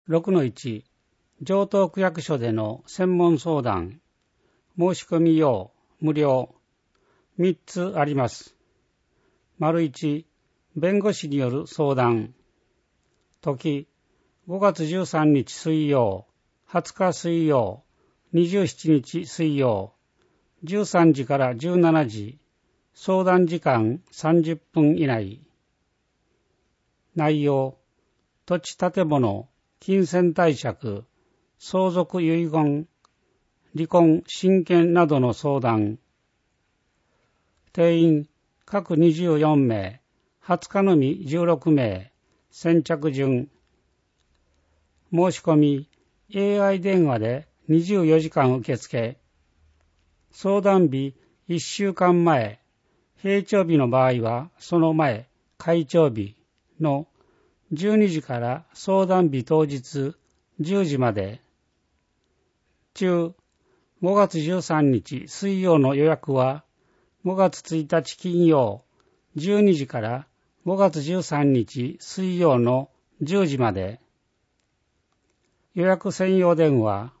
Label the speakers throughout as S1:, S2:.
S1: 6-1 城東区役所での専門相談。申し込み用無料。3つあります。1、弁護士による相談。時、5月13日水曜、20日水曜、27日水曜、13時から17時、相談時間30分以内。内容、土地建物、金銭貸借、相続遺言、離婚、親権などの相談。定員、各24名、20日のみ16名、先着順。申し込み、AI 電話で24時間受付。相談日1週間前、平帳日の場合はその前、開帳日の12時から相談日当日10時まで。中、5月13日水曜の予約は5月1日金曜12時から5月13日水曜の10時まで。予約専用電話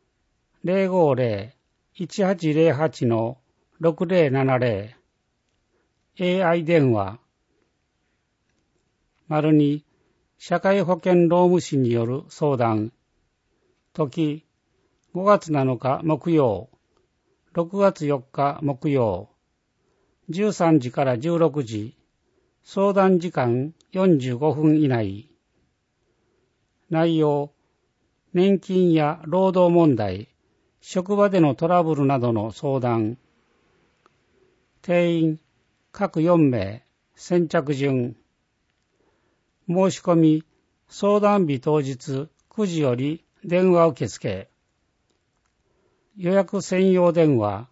S1: 050-1808-6070 AI 電話 ②社会保険労務士による相談。時、5月7日木曜、6月4日木曜、13時から16時、相談時間45分以内。内容、年金や労働問題、職場でのトラブルなどの相談。定員、各4名、先着順。申し込み、相談日当日9時より電話受付。予約専用電話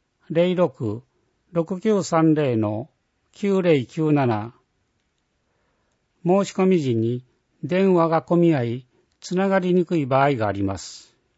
S1: 06-6930-9097。申し込み時に電話が混み合い、つながりにくい場合があります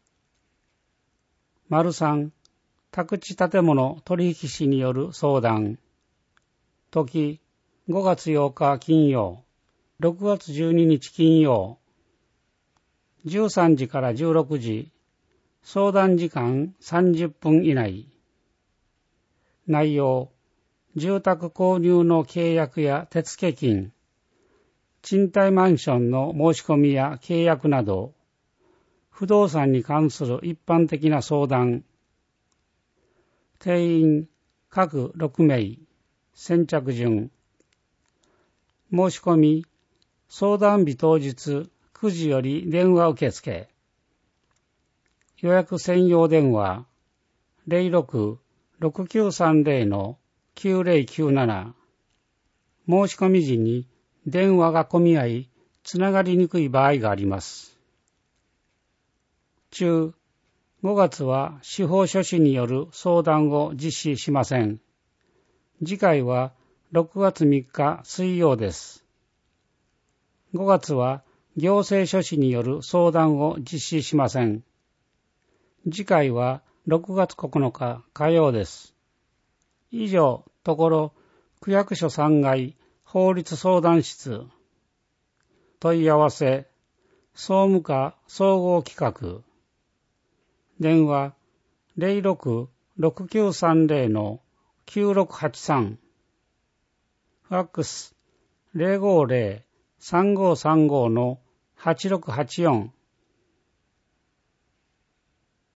S1: 。3、宅地建物取引士による相談。時、5月8日金曜、6月12日金曜、13時から16時、相談時間30分以内。内容、住宅購入の契約や手付金、賃貸マンションの申し込みや契約など、不動産に関する一般的な相談。定員、各6名、先着順。申し込み、相談日当日9時より電話受付。予約専用電話 06-6930-9097。申し込み時に電話が混み合い、つながりにくい場合があります。中、5月は司法書士による相談を実施しません。次回は6月3日水曜です。5月は行政書士による相談を実施しません。次回は6月9日火曜です。以上、ところ、区役所3階法律相談室。問い合わせ、総務課総合企画。電話、06-6930-9683。ファックス、050-3535-8684。